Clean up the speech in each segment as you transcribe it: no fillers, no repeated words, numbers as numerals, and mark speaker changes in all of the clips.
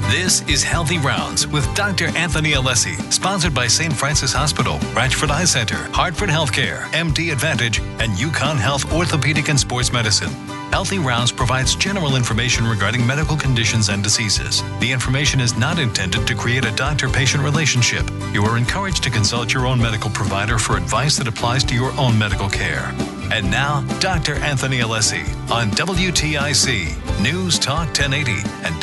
Speaker 1: This is Healthy Rounds with Dr. Anthony Alessi, sponsored by St. Francis Hospital, Ratchford Eye Center, Hartford Healthcare, MD Advantage, and Yukon Health Orthopedic and Sports Medicine. Healthy Rounds provides general information regarding medical conditions and diseases. The information is not intended to create a doctor-patient relationship. You are encouraged to consult your own medical provider for advice that applies to your own medical care. And now, Dr. Anthony Alessi on WTIC, News Talk 1080 and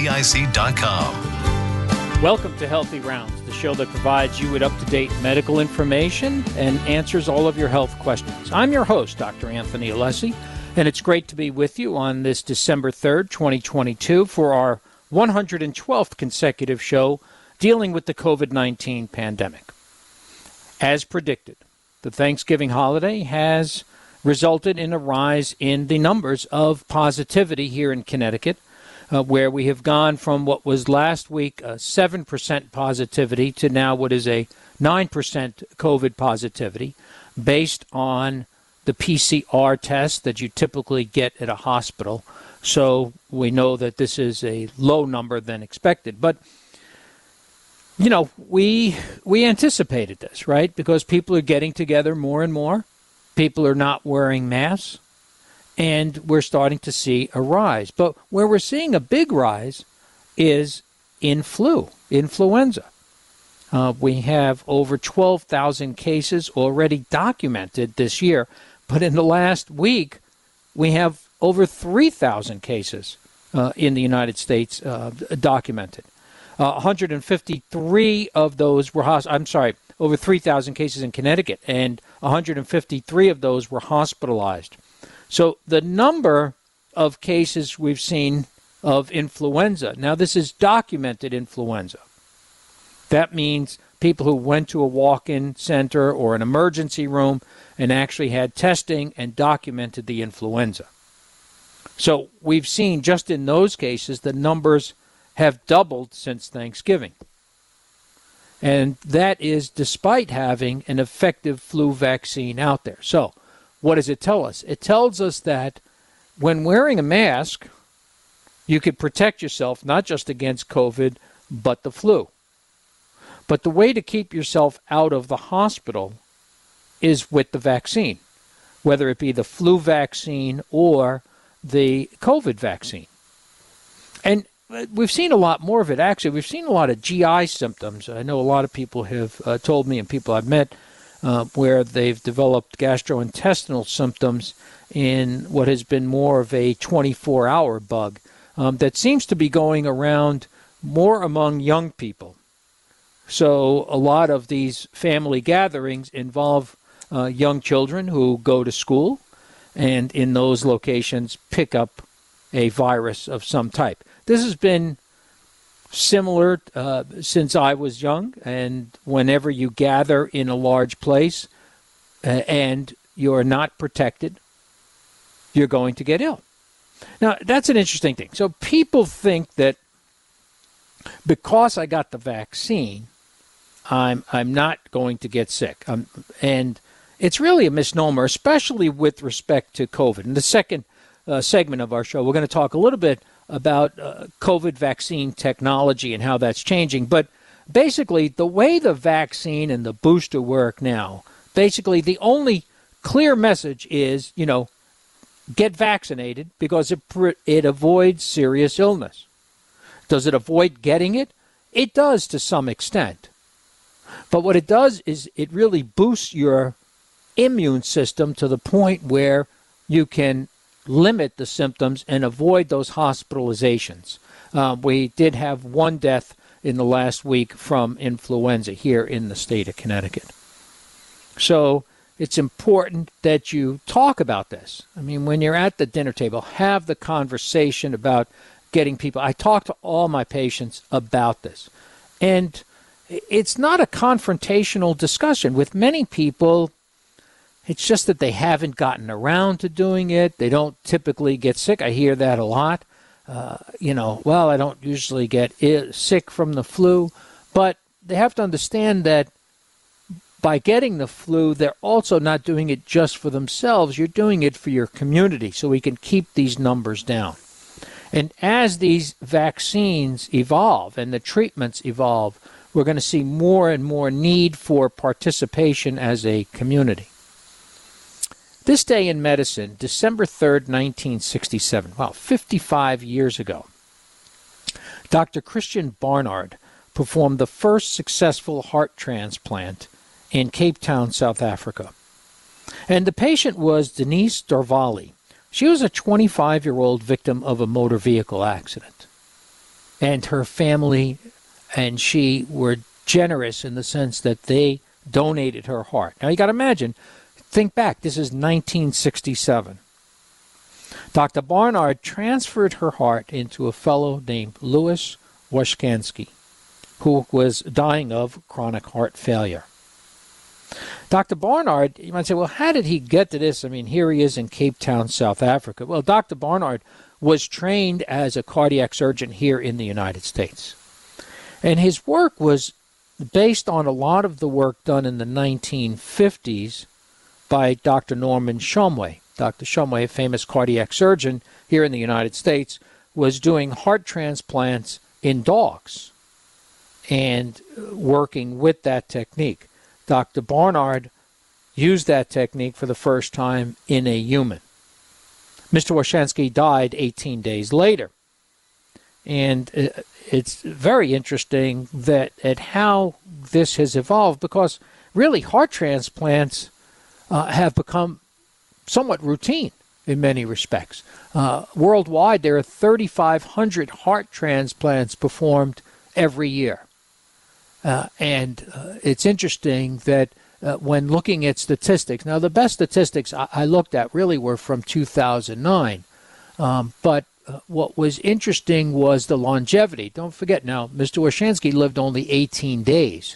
Speaker 1: WTIC.com.
Speaker 2: Welcome to Healthy Rounds, the show that provides you with up-to-date medical information and answers all of your health questions. I'm your host, Dr. Anthony Alessi, and it's great to be with you on this December 3rd, 2022, for our 112th consecutive show dealing with the COVID-19 pandemic. As predicted, the Thanksgiving holiday has resulted in a rise in the numbers of positivity here in Connecticut, where we have gone from what was last week a 7% positivity to now what is a 9% COVID positivity based on the PCR test that you typically get at a hospital. So we know that this is a low number than expected. But, you know, we anticipated this, right? Because people are getting together more and more. People are not wearing masks. And we're starting to see a rise. But where we're seeing a big rise is in influenza. We have over 12,000 cases already documented this year. But in the last week, we have over 3,000 cases in the United States documented. 153 of those were, over 3,000 cases in Connecticut, and 153 of those were hospitalized. So the number of cases we've seen of influenza, now this is documented influenza. That means people who went to a walk-in center or an emergency room and actually had testing and documented the influenza. So we've seen just in those cases the numbers have doubled since Thanksgiving. And that is despite having an effective flu vaccine out there. So what does it tell us? It tells us that when wearing a mask, you could protect yourself not just against COVID, but the flu. But the way to keep yourself out of the hospital is with the vaccine, whether it be the flu vaccine or the COVID vaccine. And we've seen a lot more of it, actually. We've seen a lot of GI symptoms. I know a lot of people have told me, and people I've met, where they've developed gastrointestinal symptoms in what has been more of a 24-hour bug that seems to be going around more among young people. So a lot of these family gatherings involve young children who go to school and in those locations pick up a virus of some type. This has been similar since I was young, and whenever you gather in a large place and you're not protected, you're going to get ill. Now, that's an interesting thing. So people think that because I got the vaccine, I'm not going to get sick. And it's really a misnomer, especially with respect to COVID. In the second segment of our show, we're going to talk a little bit about COVID vaccine technology and how that's changing. But basically, the way the vaccine and the booster work now, basically the only clear message is, get vaccinated because it avoids serious illness. Does it avoid getting it? It does to some extent. But what it does is it really boosts your immune system to the point where you can limit the symptoms and avoid those hospitalizations. We did have one death in the last week from influenza here in the state of Connecticut. So it's important that you talk about this. I mean, when you're at the dinner table, have the conversation about getting people. I talk to all my patients about this. And it's not a confrontational discussion. With many people, it's just that they haven't gotten around to doing it. They don't typically get sick. I hear that a lot. I don't usually get sick from the flu. But they have to understand that by getting the flu, they're also not doing it just for themselves. You're doing it for your community so we can keep these numbers down. And as these vaccines evolve and the treatments evolve, we're going to see more and more need for participation as a community. This day in medicine, December 3rd, 1967, 55 years ago, Dr. Christian Barnard performed the first successful heart transplant in Cape Town, South Africa. And the patient was Denise Darvali. She was a 25-year-old victim of a motor vehicle accident. And her family and she were generous in the sense that they donated her heart. Now, you got to imagine, think back, this is 1967. Dr. Barnard transferred her heart into a fellow named Louis Washkansky, who was dying of chronic heart failure. Dr. Barnard, you might say, well, how did he get to this? I mean, here he is in Cape Town, South Africa. Well, Dr. Barnard was trained as a cardiac surgeon here in the United States. And his work was based on a lot of the work done in the 1950s by Dr. Norman Shumway. Dr. Shumway, a famous cardiac surgeon here in the United States, was doing heart transplants in dogs and working with that technique. Dr. Barnard used that technique for the first time in a human. Mr. Washkansky died 18 days later. And it's very interesting that at how this has evolved, because really heart transplants have become somewhat routine in many respects. Worldwide, there are 3,500 heart transplants performed every year. And it's interesting that when looking at statistics, now the best statistics I looked at really were from 2009, but what was interesting was the longevity. Don't forget now, Mr. Washkansky lived only 18 days,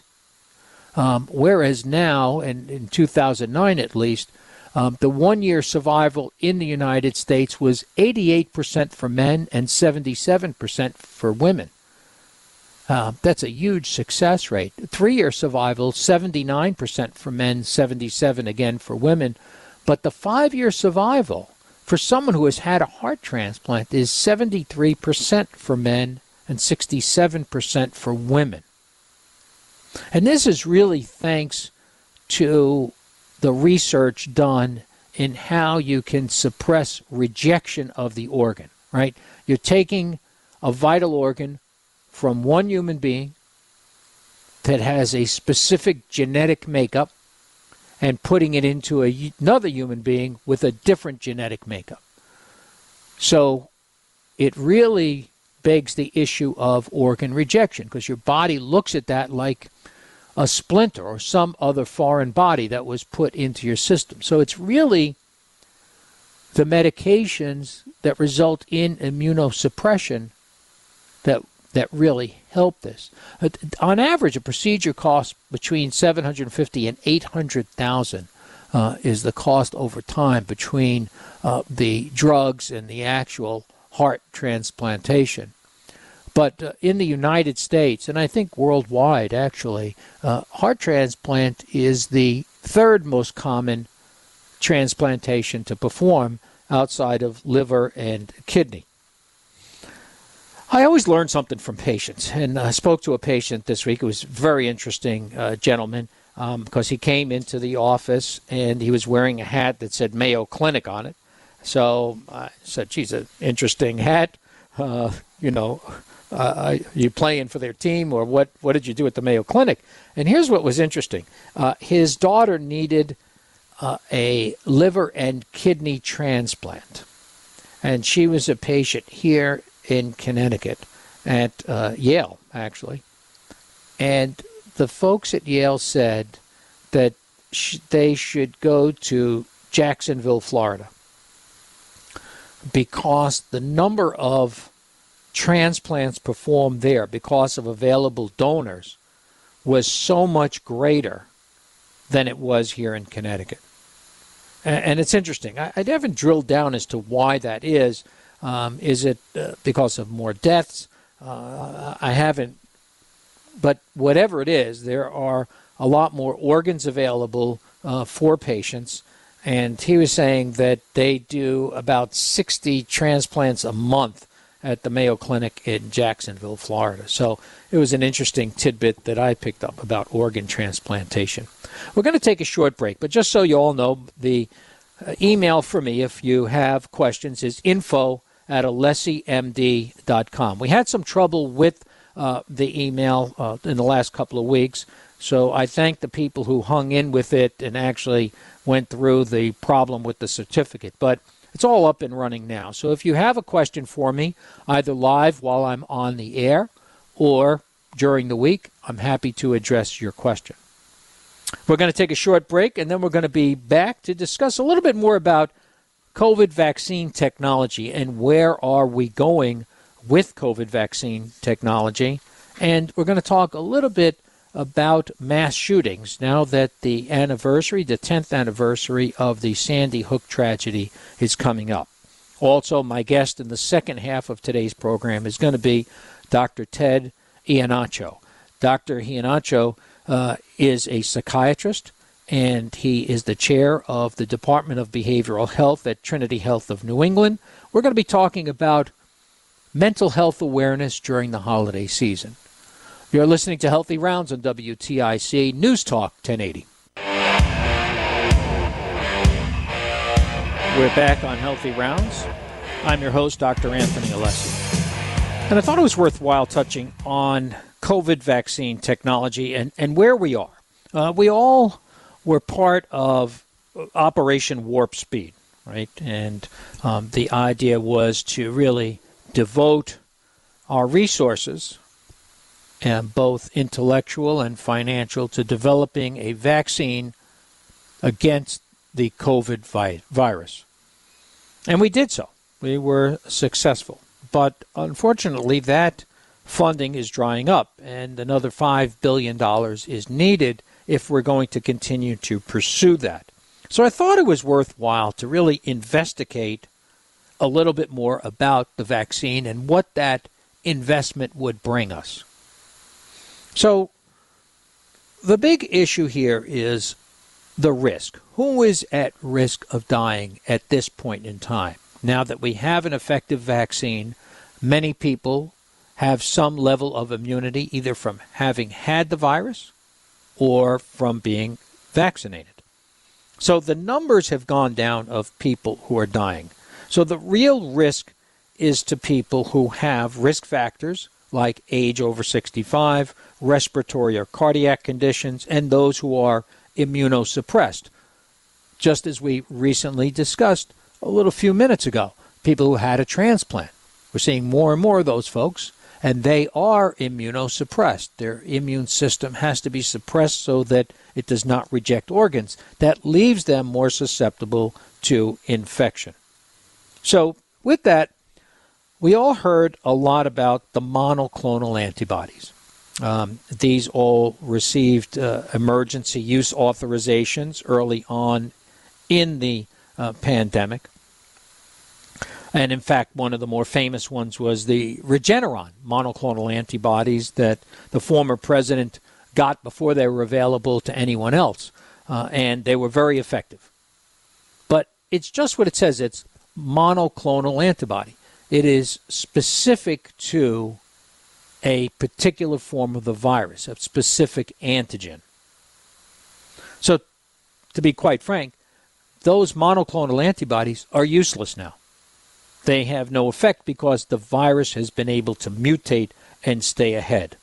Speaker 2: whereas now, and in 2009 at least, the one-year survival in the United States was 88% for men and 77% for women. That's a huge success rate. 3-year survival, 79% for men, 77% again for women. But the 5-year survival for someone who has had a heart transplant is 73% for men and 67% for women. And this is really thanks to the research done in how you can suppress rejection of the organ, right? You're taking a vital organ from one human being that has a specific genetic makeup and putting it into another human being with a different genetic makeup. So it really begs the issue of organ rejection, because your body looks at that like a splinter or some other foreign body that was put into your system. So it's really the medications that result in immunosuppression that really help this. On average, a procedure costs between $750,000 and $800,000 is the cost over time between the drugs and the actual heart transplantation. But in the United States, and I think worldwide actually, heart transplant is the third most common transplantation to perform outside of liver and kidney. I always learn something from patients, and I spoke to a patient this week. It was a very interesting gentleman because he came into the office and he was wearing a hat that said Mayo Clinic on it. So I said, geez, an interesting hat. Are you playing for their team, or what did you do at the Mayo Clinic? And here's what was interesting. His daughter needed a liver and kidney transplant, and she was a patient here in Connecticut at Yale, actually. And the folks at Yale said that they should go to Jacksonville, Florida, because the number of transplants performed there because of available donors was so much greater than it was here in Connecticut. And it's interesting. I haven't drilled down as to why that is. Is it because of more deaths? I haven't. But whatever it is, there are a lot more organs available for patients. And he was saying that they do about 60 transplants a month. at the Mayo Clinic in Jacksonville, Florida. So it was an interesting tidbit that I picked up about organ transplantation. We're going to take a short break, but just so you all know, the email for me, if you have questions, is info@alessimd.com. We had some trouble with the email in the last couple of weeks, so I thank the people who hung in with it and actually went through the problem with the certificate. But it's all up and running now. So if you have a question for me, either live while I'm on the air or during the week, I'm happy to address your question. We're going to take a short break, and then we're going to be back to discuss a little bit more about COVID vaccine technology and where are we going with COVID vaccine technology. And we're going to talk a little bit about mass shootings now that the 10th anniversary of the Sandy Hook tragedy is coming up. Also, my guest in the second half of today's program is going to be Dr. Ted Iannaccio. Dr. Iannaccio is a psychiatrist, and he is the chair of the Department of Behavioral Health at Trinity Health of New England. We're going to be talking about mental health awareness during the holiday season. You're listening to Healthy Rounds on WTIC News Talk 1080. We're back on Healthy Rounds. I'm your host, Dr. Anthony Alessi. And I thought it was worthwhile touching on COVID vaccine technology and where we are. We all were part of Operation Warp Speed, right? And the idea was to really devote our resources, both intellectual and financial, to developing a vaccine against the COVID virus. And we did so. We were successful. But unfortunately, that funding is drying up, and another $5 billion is needed if we're going to continue to pursue that. So I thought it was worthwhile to really investigate a little bit more about the vaccine and what that investment would bring us. So the big issue here is the risk. Who is at risk of dying at this point in time? Now that we have an effective vaccine, many people have some level of immunity, either from having had the virus or from being vaccinated. So the numbers have gone down of people who are dying. So the real risk is to people who have risk factors like age over 65, respiratory or cardiac conditions, and those who are immunosuppressed. Just as we recently discussed a little few minutes ago, people who had a transplant. We're seeing more and more of those folks, and they are immunosuppressed. Their immune system has to be suppressed so that it does not reject organs. That leaves them more susceptible to infection. So with that, we all heard a lot about the monoclonal antibodies. These all received emergency use authorizations early on in the pandemic. And in fact, one of the more famous ones was the Regeneron monoclonal antibodies that the former president got before they were available to anyone else. And they were very effective. But it's just what it says. It's monoclonal antibody. It is specific to a particular form of the virus, a specific antigen. So, to be quite frank, those monoclonal antibodies are useless now. They have no effect because the virus has been able to mutate and stay ahead.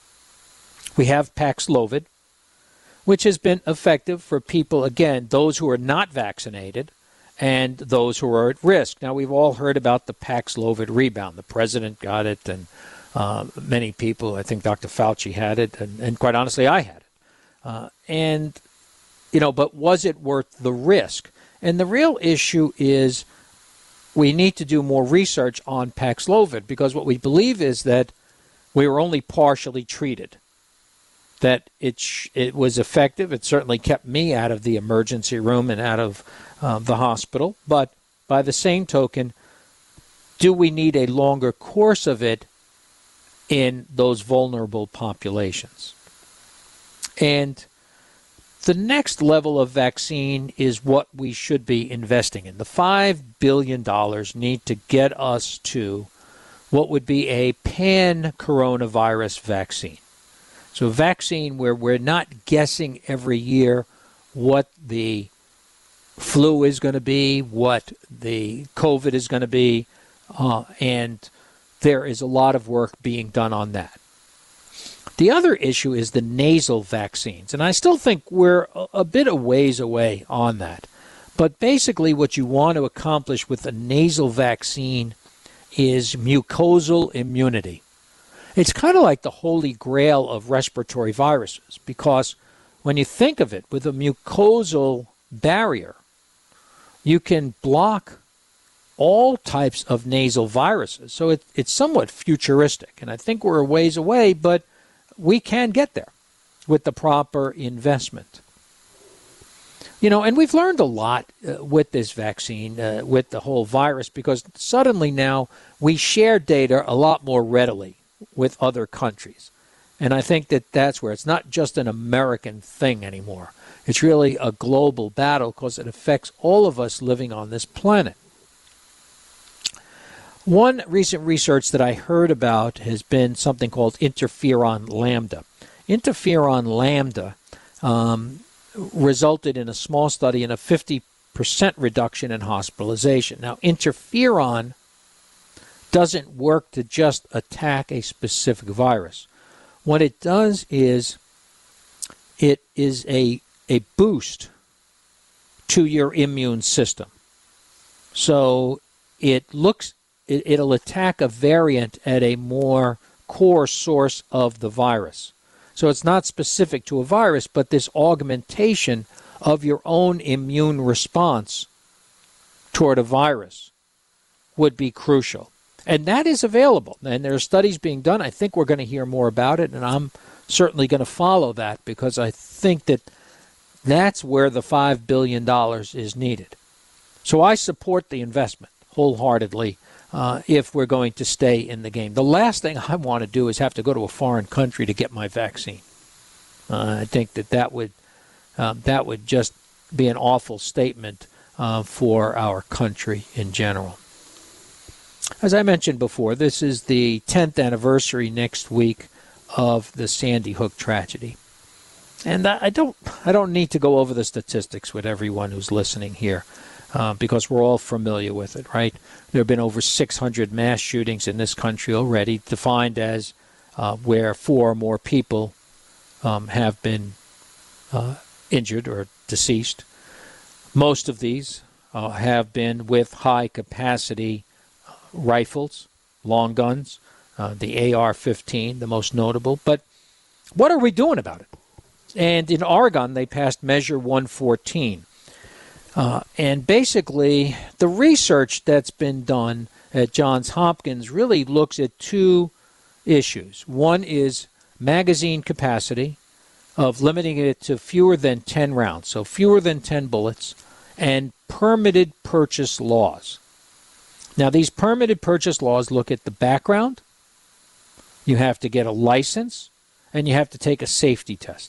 Speaker 2: We have Paxlovid, which has been effective for people, again, those who are not vaccinated and those who are at risk. Now, we've all heard about the Paxlovid rebound. The president got it, and many people, I think Dr. Fauci had it, and quite honestly, I had it. But was it worth the risk? And the real issue is we need to do more research on Paxlovid, because what we believe is that we were only partially treated, that it was effective. It certainly kept me out of the emergency room and out of the hospital. But by the same token, do we need a longer course of it in those vulnerable populations? And the next level of vaccine is what we should be investing in. The $5 billion need to get us to what would be a pan-coronavirus vaccine. So a vaccine where we're not guessing every year what the flu is going to be, what the COVID is going to be, and there is a lot of work being done on that. The other issue is the nasal vaccines, and I still think we're a bit of ways away on that. But basically what you want to accomplish with a nasal vaccine is mucosal immunity. It's kind of like the holy grail of respiratory viruses, because when you think of it, with a mucosal barrier, you can block all types of nasal viruses. So it's somewhat futuristic, and I think we're a ways away, but we can get there with the proper investment. You know, and we've learned a lot with this vaccine, with the whole virus, because suddenly now we share data a lot more readily with other countries. And I think that that's where it's not just an American thing anymore. It's really a global battle because it affects all of us living on this planet. One recent research that I heard about has been something called interferon lambda. Interferon lambda resulted in a small study in a 50% reduction in hospitalization. Now, interferon doesn't work to just attack a specific virus. What it does is it is a boost to your immune system. So it'll attack a variant at a more core source of the virus. So it's not specific to a virus, but this augmentation of your own immune response toward a virus would be crucial. And that is available. And there are studies being done. I think we're going to hear more about it, and I'm certainly going to follow that because I think that that's where the $5 billion is needed. So I support the investment wholeheartedly if we're going to stay in the game. The last thing I want to do is have to go to a foreign country to get my vaccine. I think that would just be an awful statement for our country in general. As I mentioned before, this is the 10th anniversary next week of the Sandy Hook tragedy. And I don't need to go over the statistics with everyone who's listening here because we're all familiar with it, right? There have been over 600 mass shootings in this country already, defined as where 4 or more people have been injured or deceased. Most of these have been with high-capacity rifles, long guns, the AR-15, the most notable. But what are we doing about it? And in Oregon, they passed Measure 114. And basically, the research that's been done at Johns Hopkins really looks at 2 issues. One is magazine capacity, of limiting it to fewer than 10 rounds, so fewer than 10 bullets, and permitted purchase laws. Now, these permitted purchase laws look at the background, you have to get a license, and you have to take a safety test.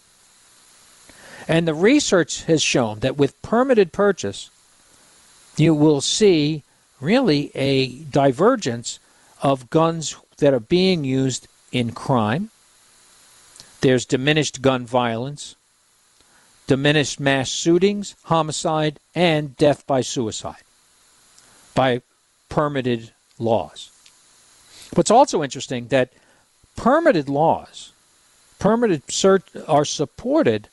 Speaker 2: And the research has shown that with permitted purchase, you will see really a divergence of guns that are being used in crime. There's diminished gun violence, diminished mass shootings, homicide, and death by suicide by permitted laws. What's also interesting that permitted laws, permitted search, are supported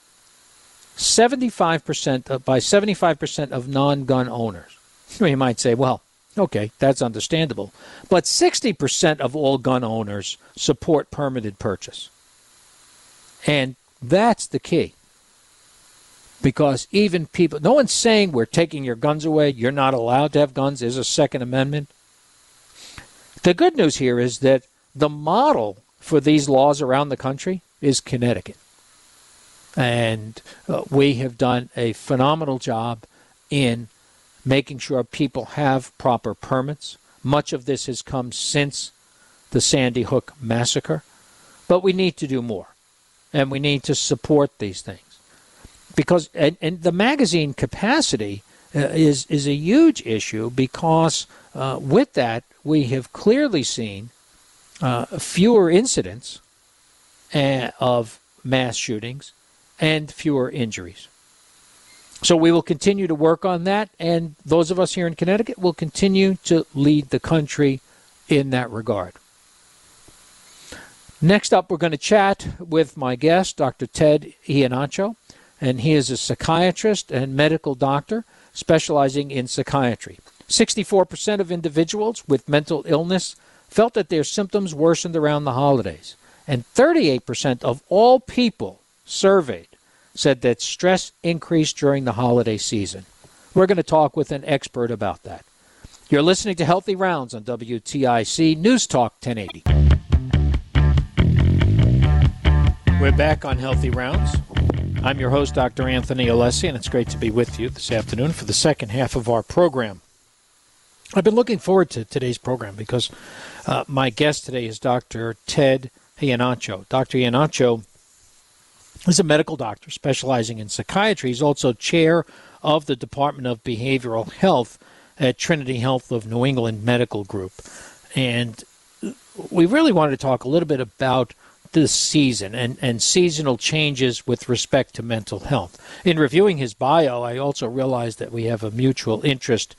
Speaker 2: 75% by 75% of non-gun owners. You might say, well, okay, that's understandable. But 60% of all gun owners support permitted purchase. And that's the key. Because even people, no one's saying we're taking your guns away, you're not allowed to have guns, there's a Second Amendment. The good news here is that the model for these laws around the country is Connecticut. And we have done a phenomenal job in making sure people have proper permits. Much of this has come since the Sandy Hook massacre. But we need to do more. And we need to support these things. Because and the magazine capacity is a huge issue because with that, we have clearly seen fewer incidents of mass shootings and fewer injuries. So we will continue to work on that, and those of us here in Connecticut will continue to lead the country in that regard. Next up, we're going to chat with my guest, Dr. Ted Iannaccio, and he is a psychiatrist and medical doctor specializing in psychiatry. 64% of individuals with mental illness felt that their symptoms worsened around the holidays, and 38% of all people surveyed said that stress increased during the holiday season. We're going to talk with an expert about that. You're listening to Healthy Rounds on WTIC News Talk 1080. We're back on Healthy Rounds. I'm your host, Dr. Anthony Alessi, and it's great to be with you this afternoon for the second half of our program. I've been looking forward to today's program because my guest today is Dr. Ted Iannaccio. Dr. Iannaccio is a medical doctor specializing in psychiatry. He's also chair of the Department of Behavioral Health at Trinity Health of New England Medical Group. And we really wanted to talk a little bit about this season and seasonal changes with respect to mental health. In reviewing his bio, I also realized that we have a mutual interest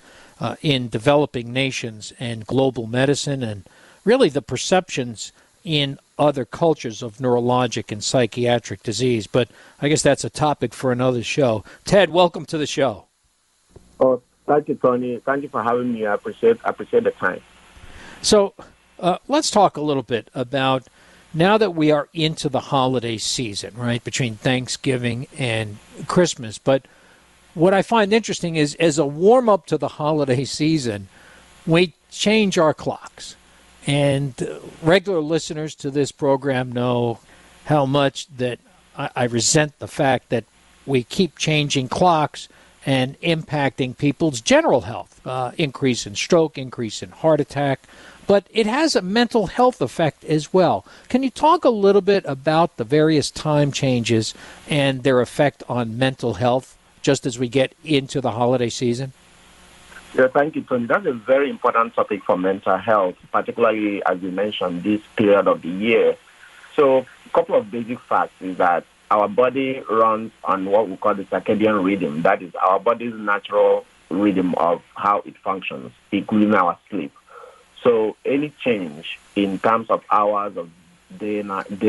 Speaker 2: in developing nations and global medicine and really the perceptions in other cultures of neurologic and psychiatric disease. But I guess that's a topic for another show. Ted, welcome to the show.
Speaker 3: Oh, thank you, Tony. Thank you for having me. I appreciate the time.
Speaker 2: So let's talk a little bit about now that we are into the holiday season, right, between Thanksgiving and Christmas. But what I find interesting is as a warm-up to the holiday season, we change our clocks. And regular listeners to this program know how much that I resent the fact that we keep changing clocks and impacting people's general health, increase in stroke, increase in heart attack. But it has a mental health effect as well. Can you talk a little bit about the various time changes and their effect on mental health just as we get into the holiday season?
Speaker 3: Yeah, thank you, Tony. That's a very important topic for mental health, particularly, as you mentioned, this period of the year. So a couple of basic facts is that our body runs on what we call the circadian rhythm. That is our body's natural rhythm of how it functions, including our sleep. So any change in terms of hours of day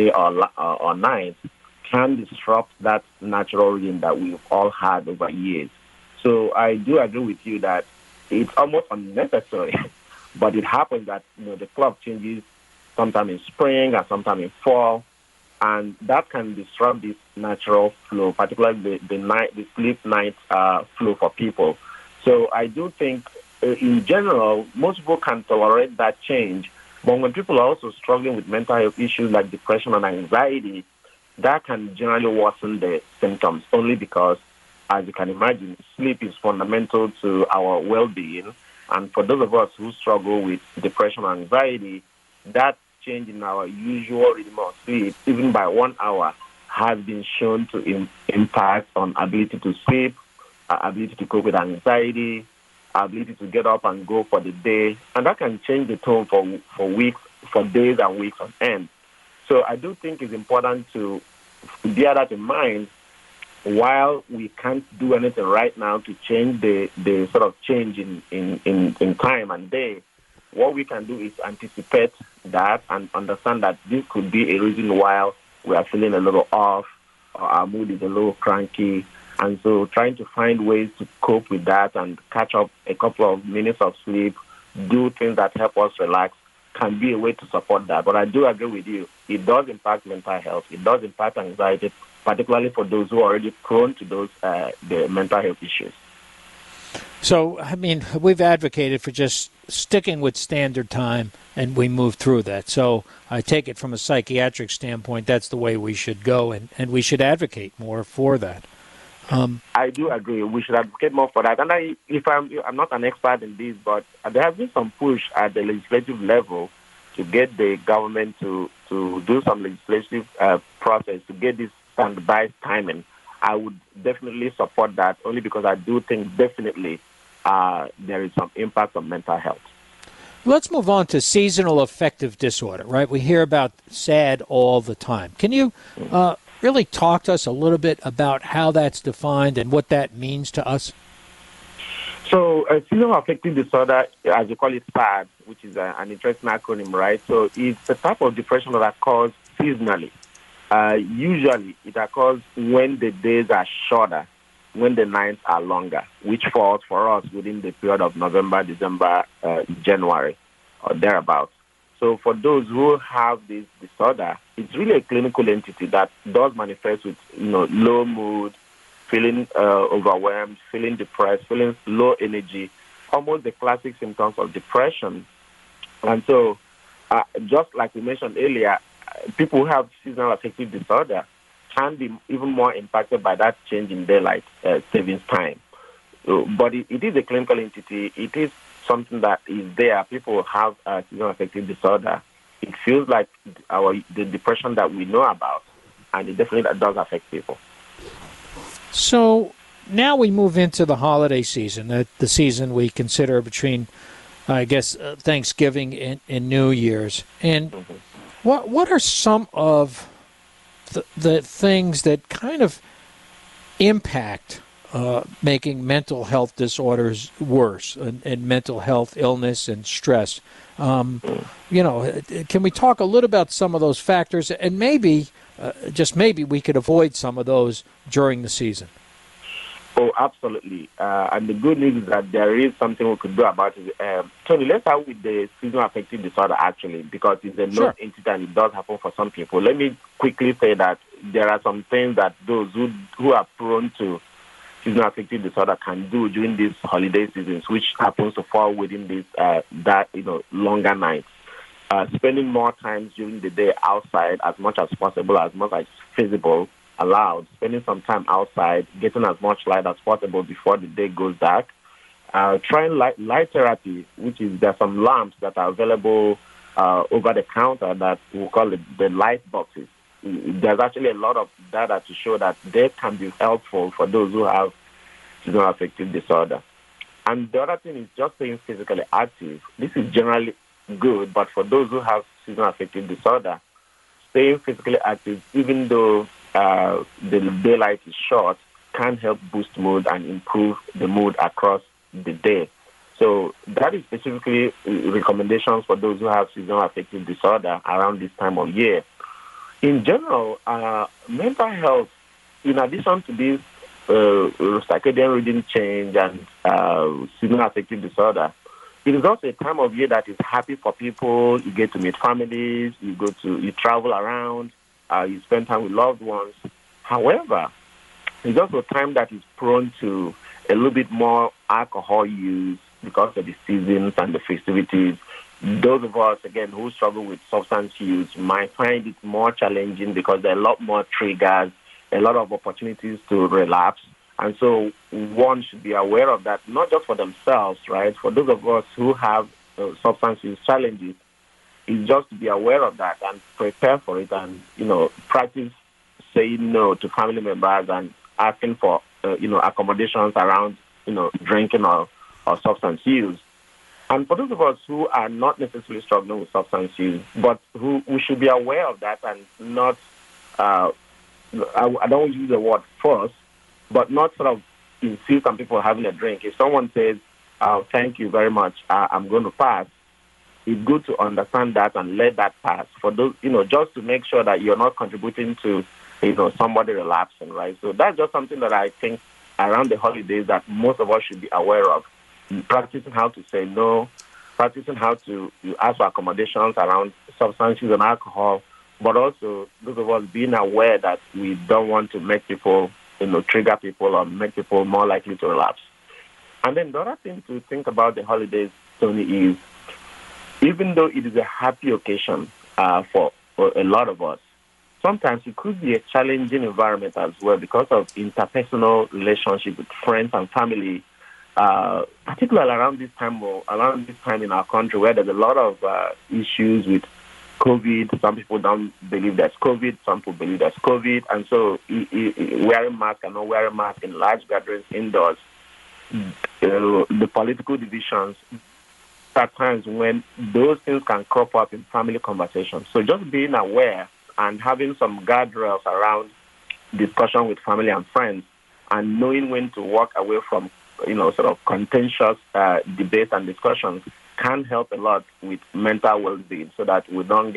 Speaker 3: or night can disrupt that natural rhythm that we've all had over years. So I do agree with you that it's almost unnecessary, but it happens that the clock changes sometime in spring and sometime in fall, and that can disrupt this natural flow, particularly the sleep night flow for people. So I do think, in general, most people can tolerate that change, but when people are also struggling with mental health issues like depression and anxiety, that can generally worsen the symptoms only because, as you can imagine, sleep is fundamental to our well-being. And for those of us who struggle with depression and anxiety, that change in our usual rhythm of sleep, even by 1 hour, has been shown to impact on ability to sleep, ability to cope with anxiety, ability to get up and go for the day. And that can change the tone for weeks, for days and weeks on end. So I do think it's important to bear that in mind. While we can't do anything right now to change the sort of change in time and day, what we can do is anticipate that and understand that this could be a reason why we are feeling a little off, or our mood is a little cranky. And so trying to find ways to cope with that and catch up a couple of minutes of sleep, do things that help us relax, can be a way to support that. But I do agree with you. It does impact mental health. It does impact anxiety, particularly for those who are already prone to those the mental health issues.
Speaker 2: So, I mean, we've advocated for just sticking with standard time, and we move through that. So I take it from a psychiatric standpoint, that's the way we should go, and we should advocate more for that.
Speaker 3: I do agree. We should advocate more for that. And I'm not an expert in this, but there has been some push at the legislative level to get the government to do some legislative process to get this standardized timing. I would definitely support that, only because I do think definitely there is some impact on mental health.
Speaker 2: Let's move on to seasonal affective disorder, right? We hear about SAD all the time. Can you really talk to us a little bit about how that's defined and what that means to us?
Speaker 3: So, seasonal affective disorder, as you call it, SAD, which is an interesting acronym, right? So, it's a type of depression that occurs seasonally. Usually, it occurs when the days are shorter, when the nights are longer, which falls for us within the period of November, December, January, or thereabouts. So, for those who have this disorder, it's really a clinical entity that does manifest with, low mood, feeling overwhelmed, feeling depressed, feeling low energy, almost the classic symptoms of depression. And so, just like we mentioned earlier, people who have seasonal affective disorder can be even more impacted by that change in daylight savings time. But it is a clinical entity. It is something that is there. People have seasonal affective disorder. It feels like the depression that we know about, and it definitely does affect people.
Speaker 2: So now we move into the holiday season, the season we consider between, I guess, Thanksgiving and New Year's. And what are some of the things that kind of impact making mental health disorders worse and mental health illness and stress? Can we talk a little about some of those factors, and maybe, just maybe, we could avoid some of those during the season?
Speaker 3: Oh, absolutely. And the good news is that there is something we could do about it. Tony, let's start with the seasonal affective disorder, actually, because it's a known entity and it does happen for some people. Let me quickly say that there are some things that those who are prone to seasonal affective disorder can do during these holiday seasons, which happens to fall within this longer nights. Spending more time during the day outside as much as possible, as much as feasible, allowed, spending some time outside, getting as much light as possible before the day goes dark. Trying light therapy, which is there's some lamps that are available over the counter that we call the light boxes. There's actually a lot of data to show that they can be helpful for those who have seasonal affective disorder. And the other thing is just staying physically active. This is generally good, but for those who have seasonal affective disorder, staying physically active, even though the daylight is short, can help boost mood and improve the mood across the day. So that is specifically recommendations for those who have seasonal affective disorder around this time of year. In general, mental health, in addition to this circadian rhythm change and seasonal affective disorder, it is also a time of year that is happy for people. You get to meet families, you travel around, you spend time with loved ones. However, it's also a time that is prone to a little bit more alcohol use because of the seasons and the festivities. Those of us, again, who struggle with substance use might find it more challenging because there are a lot more triggers, a lot of opportunities to relapse. And so one should be aware of that, not just for themselves, right? For those of us who have substance use challenges, is just to be aware of that and prepare for it and, practice saying no to family members and asking for, accommodations around, drinking or substance use. And for those of us who are not necessarily struggling with substance use, but who we should be aware of that and not, I don't use the word force, but not sort of insist on people having a drink. If someone says, thank you very much, I'm going to pass, it's good to understand that and let that pass. For those, just to make sure that you're not contributing to, somebody relapsing, right? So that's just something that I think around the holidays that most of us should be aware of. Practicing how to say no, practicing how to ask for accommodations around substances and alcohol, but also those of us being aware that we don't want to make people, trigger people or make people more likely to relapse. And then the other thing to think about the holidays, Tony, is even though it is a happy occasion for a lot of us, sometimes it could be a challenging environment as well because of interpersonal relationship with friends and family, particularly around this time in our country where there's a lot of issues with COVID. Some people don't believe there's COVID. Some people believe there's COVID. And so wearing masks and not wearing masks in large gatherings indoors, the political divisions, at times when those things can crop up in family conversations. So just being aware and having some guardrails around discussion with family and friends and knowing when to walk away from, sort of contentious debates and discussions can help a lot with mental well-being so that we don't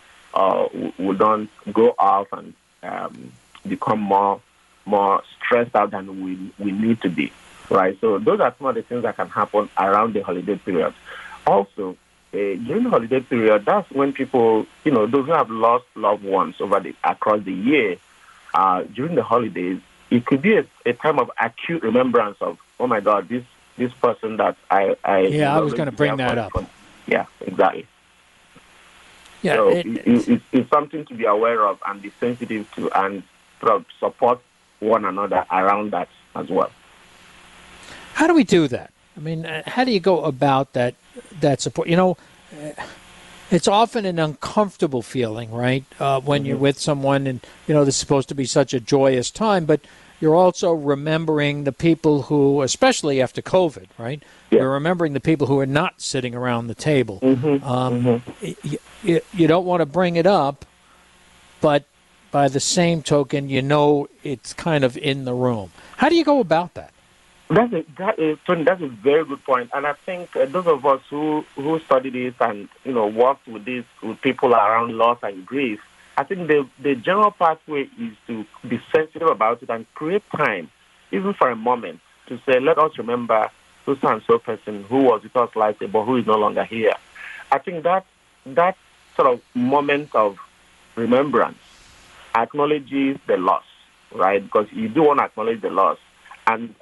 Speaker 3: go off and become more stressed out than we need to be, right? So those are some of the things that can happen around the holiday period. Also, during the holiday period, that's when people, those who have lost loved ones across the year, during the holidays, it could be a time of acute remembrance of, oh my God, this person that I
Speaker 2: was going to bring that up.
Speaker 3: Yeah, exactly.
Speaker 2: Yeah,
Speaker 3: so it's something to be aware of and be sensitive to and sort of support one another around that as well.
Speaker 2: How do we do that? I mean, how do you go about that support? It's often an uncomfortable feeling, right? When you're with someone and, this is supposed to be such a joyous time, but you're also remembering the people who, especially after COVID, right? Yeah. You're remembering the people who are not sitting around the table. You don't want to bring it up, but by the same token, it's kind of in the room. How do you go about that?
Speaker 3: Tony, that's a very good point. And I think those of us who study this and, worked with people around loss and grief, I think the general pathway is to be sensitive about it and create time, even for a moment, to say, let us remember so and so person who was with us last year, but who is no longer here. I think that sort of moment of remembrance acknowledges the loss, right? Because you do want to acknowledge the loss and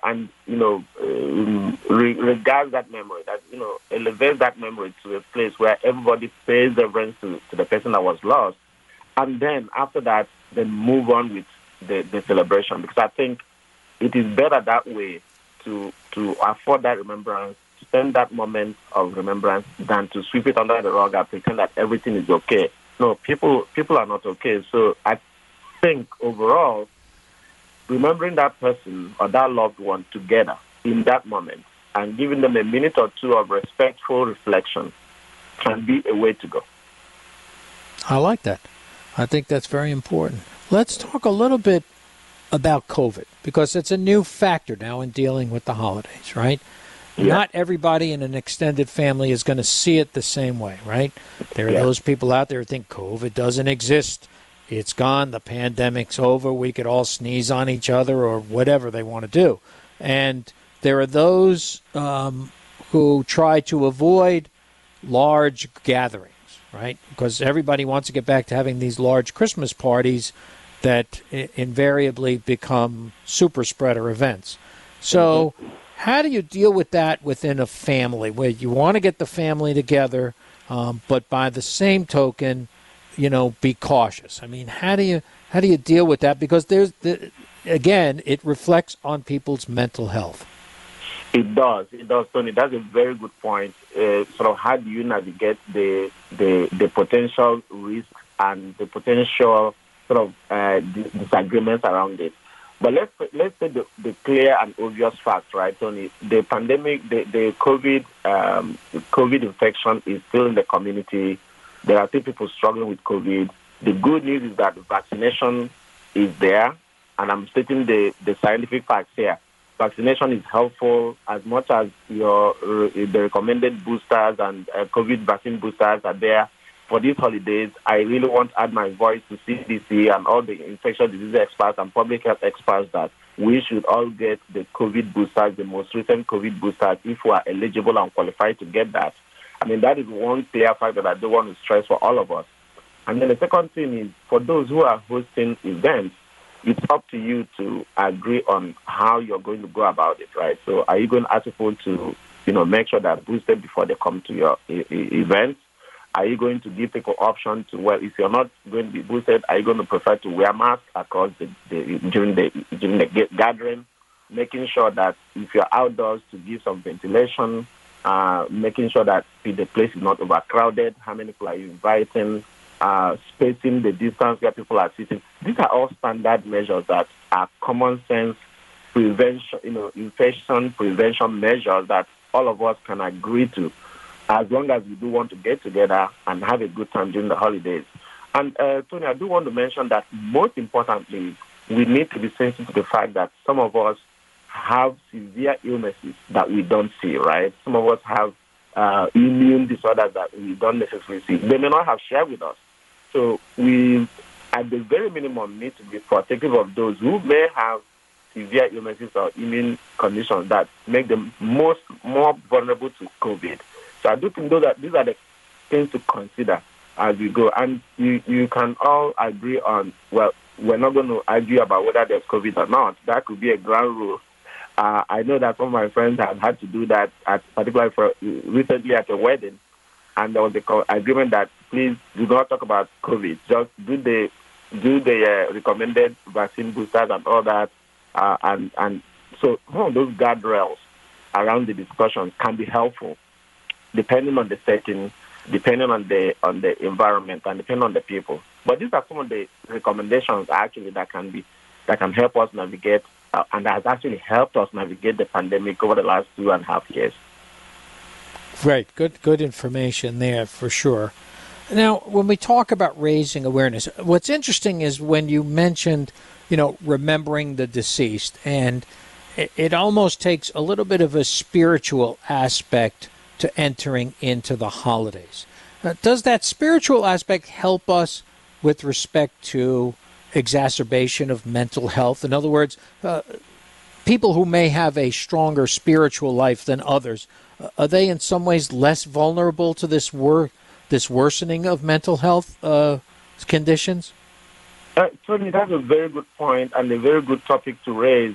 Speaker 3: regard that memory, that, elevate that memory to a place where everybody pays reverence to the person that was lost. And then after that, then move on with the celebration. Because I think it is better that way to afford that remembrance, spend that moment of remembrance, than to sweep it under the rug and pretend that everything is okay. No, people are not okay. So I think overall, remembering that person or that loved one together in that moment and giving them a minute or two of respectful reflection can be a way to go.
Speaker 2: I like that. I think that's very important. Let's talk a little bit about COVID, because it's a new factor now in dealing with the holidays, right? Yeah. Not everybody in an extended family is going to see it the same way, right? There are those people out there who think COVID doesn't exist. It's gone. The pandemic's over. We could all sneeze on each other or whatever they want to do. And there are those who try to avoid large gatherings, right? Because everybody wants to get back to having these large Christmas parties that invariably become super spreader events. So how do you deal with that within a family where you want to get the family together, but by the same token, be cautious? I mean, how do you deal with that? Because again, it reflects on people's mental health.
Speaker 3: It does, Tony. That's a very good point. Sort of how do you navigate the potential risks and the potential sort of disagreements around it? But let's say the clear and obvious fact, right, Tony? The pandemic, the COVID infection is still in the community. There are still people struggling with COVID. The good news is that vaccination is there, and I'm stating the scientific facts here. Vaccination is helpful as much as the recommended boosters and COVID vaccine boosters are there. For these holidays, I really want to add my voice to CDC and all the infectious disease experts and public health experts that we should all get the COVID boosters, the most recent COVID boosters, if we are eligible and qualified to get that. I mean, that is one clear fact that I don't want to stress for all of us. And then the second thing is, for those who are hosting events, it's up to you to agree on how you're going to go about it, right? So are you going to ask people to, make sure they're boosted before they come to your events? Are you going to give people option to, if you're not going to be boosted, are you going to prefer to wear masks across during the gathering? Making sure that if you're outdoors, to give some ventilation, making sure that the place is not overcrowded. How many people are you inviting? spacing the distance where people are sitting. These are all standard measures that are common sense prevention, infection prevention measures that all of us can agree to, as long as we do want to get together and have a good time during the holidays. And Tony, I do want to mention that most importantly, we need to be sensitive to the fact that some of us have severe illnesses that we don't see, right? Some of us have immune disorders that we don't necessarily see. They may not have shared with us. So we, at the very minimum, need to be protective of those who may have severe illnesses or immune conditions that make them more vulnerable to COVID. So I do think these are the things to consider as we go. And you can all agree on, well, we're not going to argue about whether there's COVID or not. That could be a ground rule. I know that some of my friends have had to do that, particularly recently at a wedding, and there was the agreement that please do not talk about COVID. Just do the recommended vaccine boosters and all that. And so some of those guardrails around the discussion can be helpful, depending on the setting, depending on the environment, and depending on the people. But these are some of the recommendations actually that can help us navigate, and that has actually helped us navigate the pandemic over the last 2.5 years.
Speaker 2: Right, good information there for sure. Now, when we talk about raising awareness, what's interesting is when you mentioned, remembering the deceased, and it almost takes a little bit of a spiritual aspect to entering into the holidays. Does that spiritual aspect help us with respect to exacerbation of mental health? In other words, people who may have a stronger spiritual life than others, are they in some ways less vulnerable to this worsening of mental health conditions?
Speaker 3: Tony, that's a very good point and a very good topic to raise.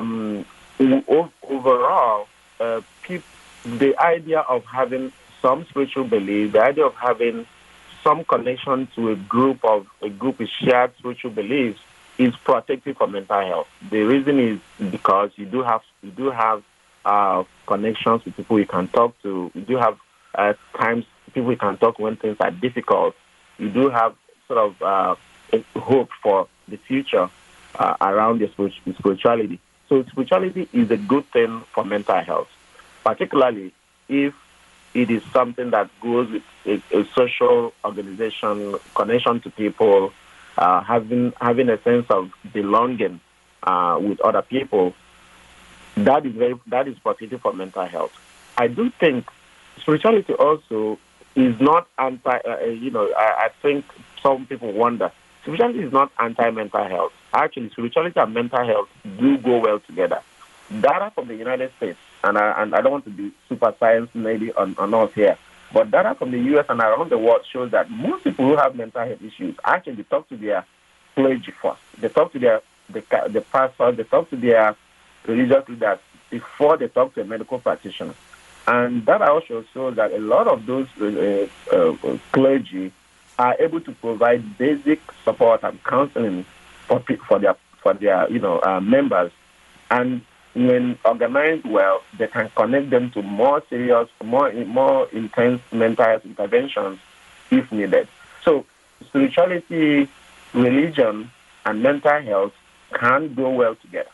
Speaker 3: Overall, the idea of having some spiritual belief, the idea of having some connection to a group with shared spiritual beliefs is protective for mental health. The reason is because you do have connections with people you can talk to. You do have times people you can talk when things are difficult. You do have sort of hope for the future around your spirituality. So spirituality is a good thing for mental health, particularly if it is something that goes with a social organization, connection to people, having a sense of belonging with other people. That is positive for mental health. I do think spirituality also is not anti. I think some people wonder. Spirituality is not anti-mental health. Actually, spirituality and mental health do go well together. Data from the United States, and I don't want to be super science maybe on us here, but data from the U.S. and around the world shows that most people who have mental health issues actually talk to their clergy first. They talk to the pastor, they talk to their religious leaders before they talk to a medical practitioner. And that also shows that a lot of those clergy are able to provide basic support and counseling for their members. And when organized well, they can connect them to more serious, more intense mental health interventions if needed. So spirituality, religion, and mental health can go well together.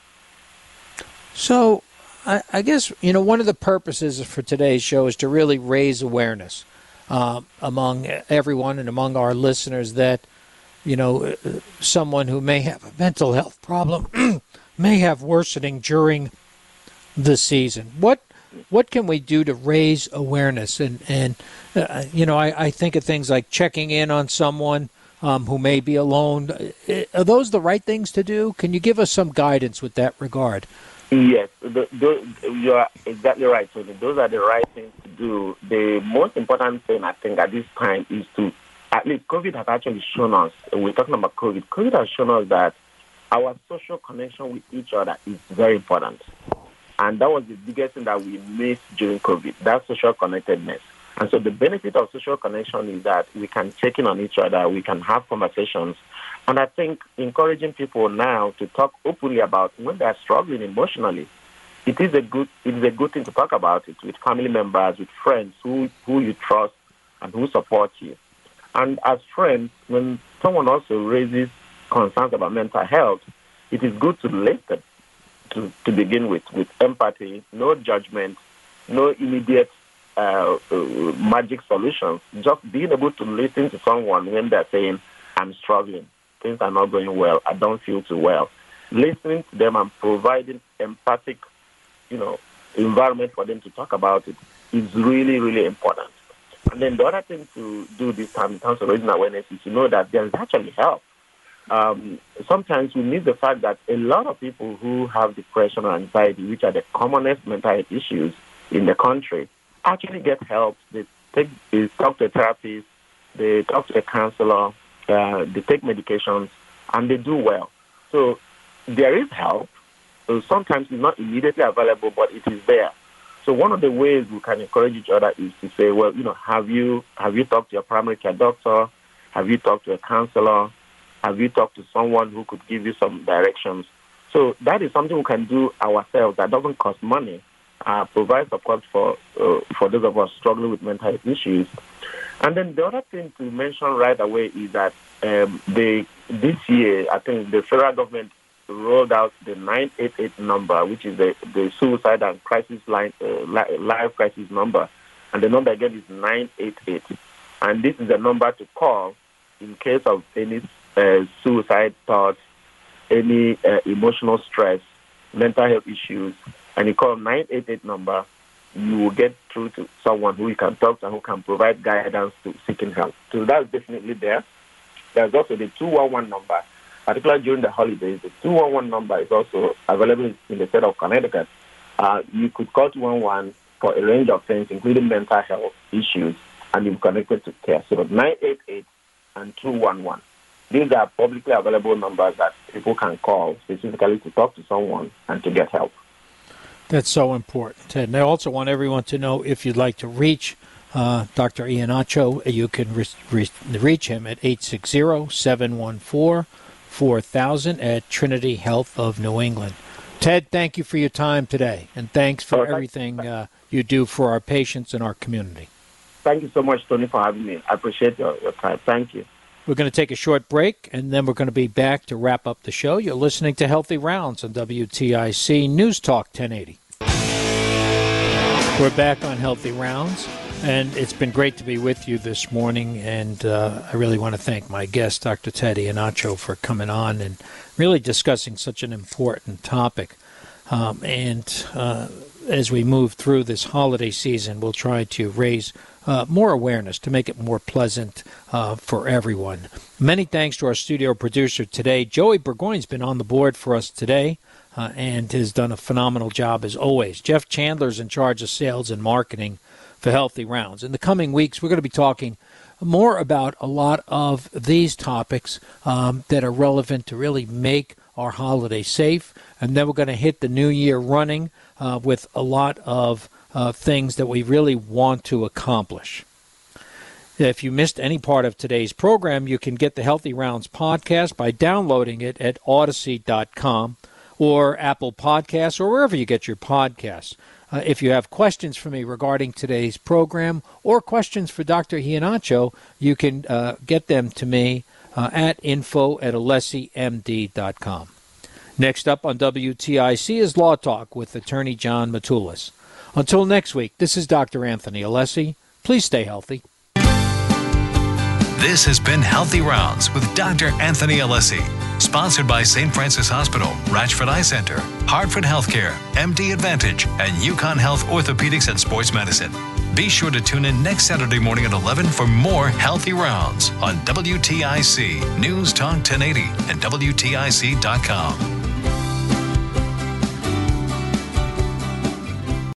Speaker 2: So I guess, one of the purposes for today's show is to really raise awareness among everyone and among our listeners that, someone who may have a mental health problem may have worsening during the season. What can we do to raise awareness? And I think of things like checking in on someone who may be alone. Are those the right things to do? Can you give us some guidance with that regard?
Speaker 3: Yes, you are exactly right. So those are the right things to do. The most important thing, I think, at this time is to, at least COVID has actually shown us, and we're talking about COVID, COVID has shown us that our social connection with each other is very important. And that was the biggest thing that we missed during COVID, that social connectedness. And so the benefit of social connection is that we can check in on each other, we can have conversations. And I think encouraging people now to talk openly about when they're struggling emotionally, it is a good thing to talk about it with family members, with friends who you trust and who support you. And as friends, when someone also raises concerns about mental health, it is good to listen to begin with empathy, no judgment, no immediate magic solutions. Just being able to listen to someone when they're saying, I'm struggling, things are not going well, I don't feel too well. Listening to them and providing empathic, environment for them to talk about it is really, really important. And then the other thing to do this time in terms of raising awareness is to know that there is actually help. Sometimes we miss the fact that a lot of people who have depression or anxiety, which are the commonest mental health issues in the country, actually get help. They talk to a therapist, they talk to a counselor, they take medications, and they do well. So there is help. So sometimes it's not immediately available, but it is there. So one of the ways we can encourage each other is to say, well, have you talked to your primary care doctor? Have you talked to a counselor? Have you talked to someone who could give you some directions? So that is something we can do ourselves that doesn't cost money, provide support for those of us struggling with mental health issues. And then the other thing to mention right away is that this year, I think the federal government rolled out the 988 number, which is the suicide and crisis line, live crisis number. And the number again is 988. And this is a number to call in case of any suicide thoughts, any emotional stress, mental health issues. And you call 988 number, you will get through to someone who you can talk to and who can provide guidance to seeking help. So that's definitely there. There's also the 211 number. Particularly during the holidays, the 211 number is also available in the state of Connecticut. You could call 211 for a range of things, including mental health issues, and you're connected to care. So 988 and 211. These are publicly available numbers that people can call specifically to talk to someone and to get help.
Speaker 2: That's so important, Ted. And I also want everyone to know if you'd like to reach Dr. Iannaccio, you can reach him at 860-714-4000 at Trinity Health of New England. Ted, thank you for your time today, and thanks for everything you do for our patients and our community.
Speaker 3: Thank you so much, Tony, for having me. I appreciate your time. Thank you.
Speaker 2: We're going to take a short break, and then we're going to be back to wrap up the show. You're listening to Healthy Rounds on WTIC News Talk 1080. We're back on Healthy Rounds, and it's been great to be with you this morning, and I really want to thank my guest, Dr. Ted Iannaccio, for coming on and really discussing such an important topic. As we move through this holiday season, we'll try to raise more awareness to make it more pleasant for everyone. Many thanks to our studio producer today. Joey Burgoyne's been on the board for us today and has done a phenomenal job as always. Jeff Chandler's in charge of sales and marketing for Healthy Rounds. In the coming weeks, we're going to be talking more about a lot of these topics that are relevant to really make our holiday safe. And then we're going to hit the new year running with a lot of things that we really want to accomplish. If you missed any part of today's program, you can get the Healthy Rounds podcast by downloading it at Odyssey.com or Apple Podcasts or wherever you get your podcasts. If you have questions for me regarding today's program or questions for Dr. Iannaccio, you can get them to me at info@alessimd.com. Next up on WTIC is Law Talk with attorney John Matulis. Until next week, this is Dr. Anthony Alessi. Please stay healthy.
Speaker 1: This has been Healthy Rounds with Dr. Anthony Alessi, sponsored by St. Francis Hospital, Ratchford Eye Center, Hartford Healthcare, MD Advantage, and UConn Health Orthopedics and Sports Medicine. Be sure to tune in next Saturday morning at 11 for more Healthy Rounds on WTIC News Talk 1080 and WTIC.com.